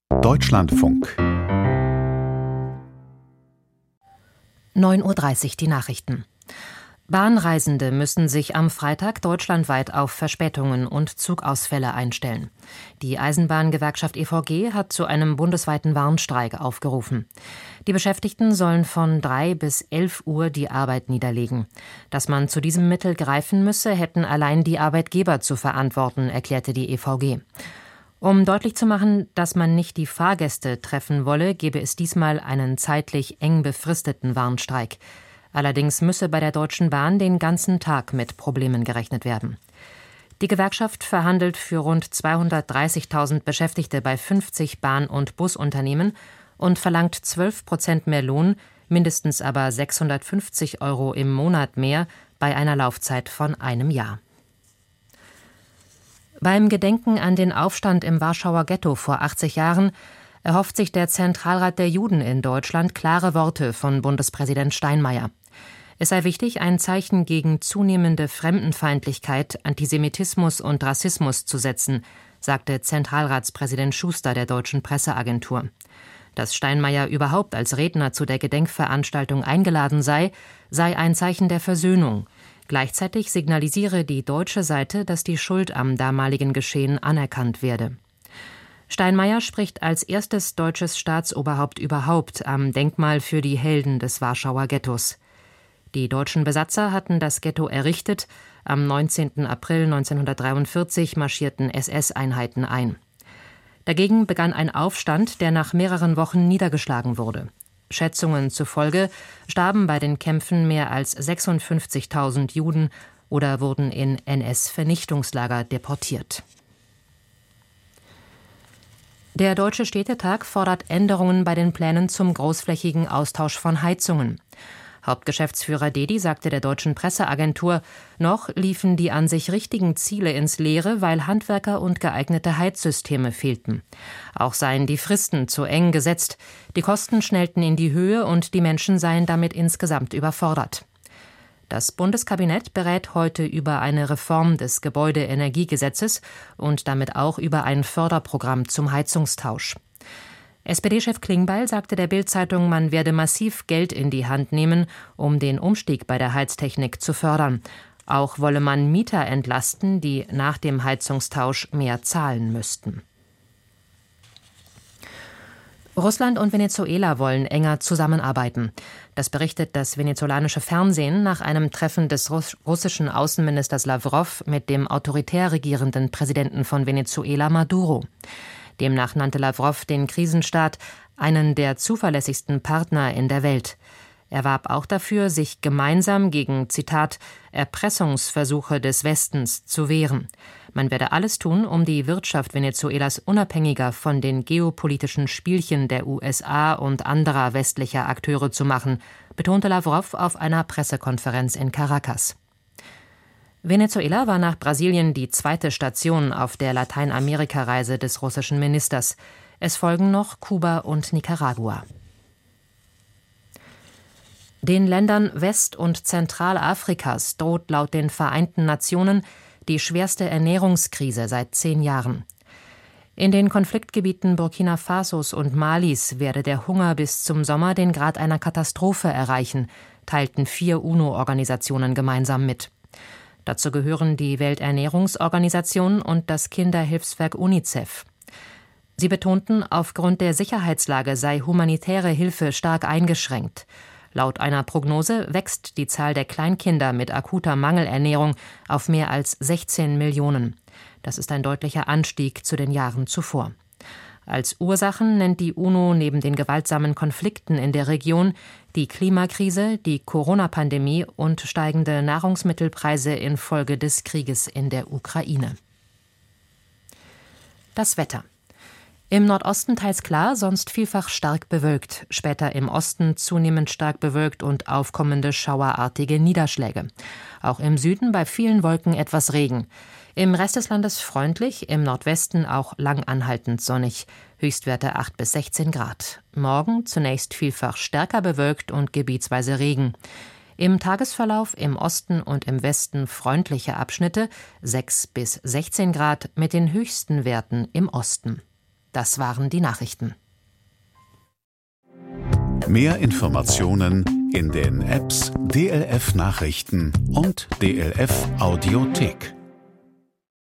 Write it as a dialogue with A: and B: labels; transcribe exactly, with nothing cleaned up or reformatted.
A: Deutschlandfunk.
B: neun Uhr dreißig die Nachrichten. Bahnreisende müssen sich am Freitag deutschlandweit auf Verspätungen und Zugausfälle einstellen. Die Eisenbahngewerkschaft E V G hat zu einem bundesweiten Warnstreik aufgerufen. Die Beschäftigten sollen von drei bis elf Uhr die Arbeit niederlegen. Dass man zu diesem Mittel greifen müsse, hätten allein die Arbeitgeber zu verantworten, erklärte die E V G. Um deutlich zu machen, dass man nicht die Fahrgäste treffen wolle, gebe es diesmal einen zeitlich eng befristeten Warnstreik. Allerdings müsse bei der Deutschen Bahn den ganzen Tag mit Problemen gerechnet werden. Die Gewerkschaft verhandelt für rund zweihundertdreißigtausend Beschäftigte bei fünfzig Bahn- und Busunternehmen und verlangt zwölf Prozent mehr Lohn, mindestens aber sechshundertfünfzig Euro im Monat mehr bei einer Laufzeit von einem Jahr. Beim Gedenken an den Aufstand im Warschauer Ghetto vor achtzig Jahren erhofft sich der Zentralrat der Juden in Deutschland klare Worte von Bundespräsident Steinmeier. Es sei wichtig, ein Zeichen gegen zunehmende Fremdenfeindlichkeit, Antisemitismus und Rassismus zu setzen, sagte Zentralratspräsident Schuster der Deutschen Presseagentur. Dass Steinmeier überhaupt als Redner zu der Gedenkveranstaltung eingeladen sei, sei ein Zeichen der Versöhnung. Gleichzeitig signalisiere die deutsche Seite, dass die Schuld am damaligen Geschehen anerkannt werde. Steinmeier spricht als erstes deutsches Staatsoberhaupt überhaupt am Denkmal für die Helden des Warschauer Ghettos. Die deutschen Besatzer hatten das Ghetto errichtet. Am neunzehnten April neunzehnhundertdreiundvierzig marschierten S S-Einheiten ein. Dagegen begann ein Aufstand, der nach mehreren Wochen niedergeschlagen wurde. Schätzungen zufolge starben bei den Kämpfen mehr als sechsundfünfzigtausend Juden oder wurden in N S-Vernichtungslager deportiert. Der Deutsche Städtetag fordert Änderungen bei den Plänen zum großflächigen Austausch von Heizungen. Hauptgeschäftsführer Dedi sagte der Deutschen Presseagentur, noch liefen die an sich richtigen Ziele ins Leere, weil Handwerker und geeignete Heizsysteme fehlten. Auch seien die Fristen zu eng gesetzt, die Kosten schnellten in die Höhe und die Menschen seien damit insgesamt überfordert. Das Bundeskabinett berät heute über eine Reform des Gebäudeenergiegesetzes und damit auch über ein Förderprogramm zum Heizungstausch. S P D-Chef Klingbeil sagte der Bild-Zeitung, man werde massiv Geld in die Hand nehmen, um den Umstieg bei der Heiztechnik zu fördern. Auch wolle man Mieter entlasten, die nach dem Heizungstausch mehr zahlen müssten. Russland und Venezuela wollen enger zusammenarbeiten. Das berichtet das venezolanische Fernsehen nach einem Treffen des russischen Außenministers Lawrow mit dem autoritär regierenden Präsidenten von Venezuela, Maduro. Demnach nannte Lawrow den Krisenstaat einen der zuverlässigsten Partner in der Welt. Er warb auch dafür, sich gemeinsam gegen, Zitat, Erpressungsversuche des Westens zu wehren. Man werde alles tun, um die Wirtschaft Venezuelas unabhängiger von den geopolitischen Spielchen der U S A und anderer westlicher Akteure zu machen, betonte Lawrow auf einer Pressekonferenz in Caracas. Venezuela war nach Brasilien die zweite Station auf der Lateinamerika-Reise des russischen Ministers. Es folgen noch Kuba und Nicaragua. Den Ländern West- und Zentralafrikas droht laut den Vereinten Nationen die schwerste Ernährungskrise seit zehn Jahren. In den Konfliktgebieten Burkina Fasos und Malis werde der Hunger bis zum Sommer den Grad einer Katastrophe erreichen, teilten vier UNO-Organisationen gemeinsam mit. Dazu gehören die Welternährungsorganisation und das Kinderhilfswerk UNICEF. Sie betonten, aufgrund der Sicherheitslage sei humanitäre Hilfe stark eingeschränkt. Laut einer Prognose wächst die Zahl der Kleinkinder mit akuter Mangelernährung auf mehr als sechzehn Millionen. Das ist ein deutlicher Anstieg zu den Jahren zuvor. Als Ursachen nennt die UNO neben den gewaltsamen Konflikten in der Region die Klimakrise, die Corona-Pandemie und steigende Nahrungsmittelpreise infolge des Krieges in der Ukraine. Das Wetter. Im Nordosten teils klar, sonst vielfach stark bewölkt. Später im Osten zunehmend stark bewölkt und aufkommende schauerartige Niederschläge. Auch im Süden bei vielen Wolken etwas Regen. Im Rest des Landes freundlich, im Nordwesten auch lang anhaltend sonnig. Höchstwerte acht bis sechzehn Grad. Morgen zunächst vielfach stärker bewölkt und gebietsweise Regen. Im Tagesverlauf im Osten und im Westen freundliche Abschnitte, sechs bis sechzehn Grad mit den höchsten Werten im Osten. Das waren die Nachrichten.
A: Mehr Informationen in den Apps D L F Nachrichten und D L F Audiothek.